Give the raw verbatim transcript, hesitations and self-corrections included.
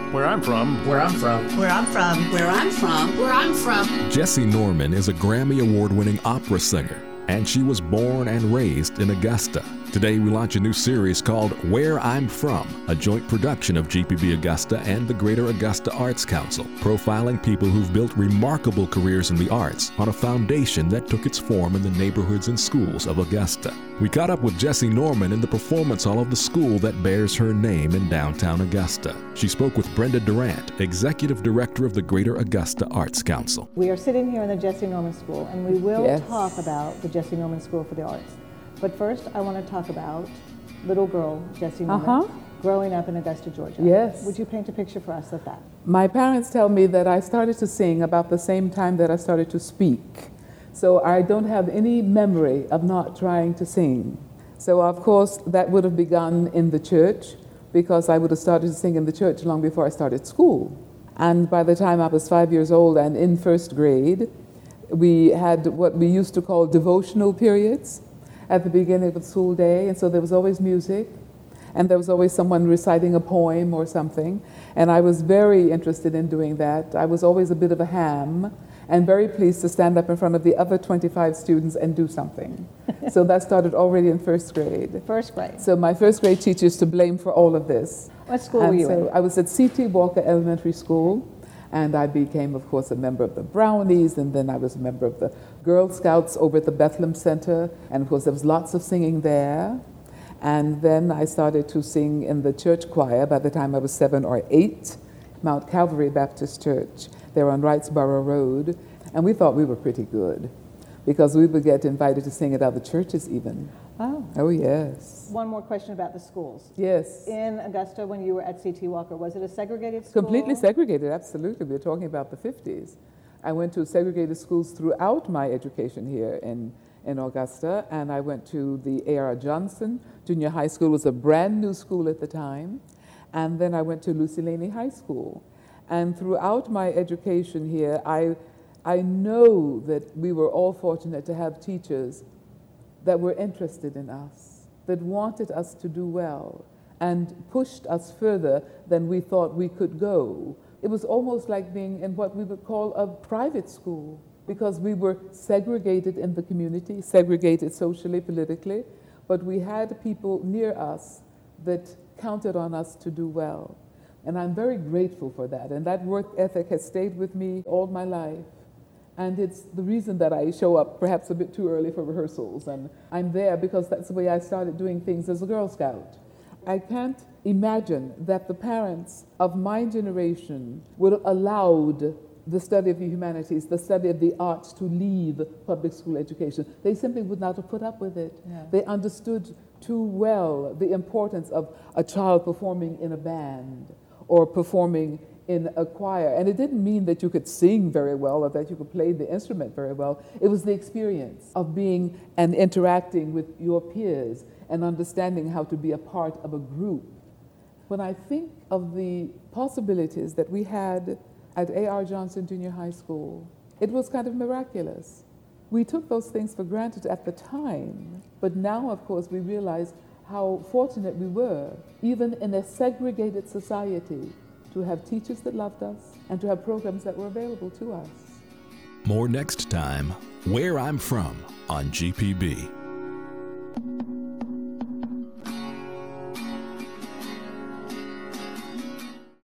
Where I'm from. Where I'm from. Where I'm from. Where I'm from. Where I'm from. Jessie Norman is a Grammy Award-winning opera singer, and she was born and raised in Augusta. Today we launch a new series called Where I'm From, a joint production of G P B Augusta and the Greater Augusta Arts Council, profiling people who've built remarkable careers in the arts on a foundation that took its form in the neighborhoods and schools of Augusta. We caught up with Jessie Norman in the performance hall of the school that bears her name in downtown Augusta. She spoke with Brenda Durant, Executive Director of the Greater Augusta Arts Council. We are sitting here in the Jessie Norman School, and we will yes. talk about the Jessie Norman School for the Arts. But first, I want to talk about little girl Jessie Norman, uh-huh. growing up in Augusta, Georgia. Yes. Would you paint a picture for us of that? My parents tell me that I started to sing about the same time that I started to speak. So I don't have any memory of not trying to sing. So of course, that would have begun in the church, because I would have started to sing in the church long before I started school. And by the time I was five years old and in first grade, we had what we used to call devotional periods at the beginning of the school day, and so there was always music, and there was always someone reciting a poem or something, and I was very interested in doing that. I was always a bit of a ham, and very pleased to stand up in front of the other twenty-five students and do something. So that started already in first grade. First grade. So my first grade teacher is to blame for all of this. What school and were you so in? I was at C T Walker Elementary School, and I became, of course, a member of the Brownies, and then I was a member of the Girl Scouts over at the Bethlehem Center, and of course there was lots of singing there. And then I started to sing in the church choir by the time I was seven or eight, Mount Calvary Baptist Church. They're on Wrightsboro Road, and we thought we were pretty good, because we would get invited to sing at other churches even. Oh. Oh, yes. One more question about the schools. Yes. In Augusta, when you were at C T Walker, was it a segregated school? Completely segregated, absolutely. We're talking about the fifties. I went to segregated schools throughout my education here in, in Augusta, and I went to the A R Johnson Junior High School. It was a brand new school at the time. And then I went to Lucy Laney High School. And throughout my education here, I, I know that we were all fortunate to have teachers that were interested in us, that wanted us to do well, and pushed us further than we thought we could go. It was almost like being in what we would call a private school, because we were segregated in the community, segregated socially, politically, but we had people near us that counted on us to do well. And I'm very grateful for that, and that work ethic has stayed with me all my life. And it's the reason that I show up perhaps a bit too early for rehearsals, and I'm there because that's the way I started doing things as a Girl Scout. I can't imagine that the parents of my generation would have allowed the study of the humanities, the study of the arts to leave public school education. They simply would not have put up with it. Yeah. They understood too well the importance of a child performing in a band or performing in a choir. And it didn't mean that you could sing very well or that you could play the instrument very well. It was the experience of being and interacting with your peers and understanding how to be a part of a group. When I think of the possibilities that we had at A R Johnson Junior High School, it was kind of miraculous. We took those things for granted at the time, but now, of course, we realize how fortunate we were, even in a segregated society, to have teachers that loved us and to have programs that were available to us. More next time, Where I'm From on G P B.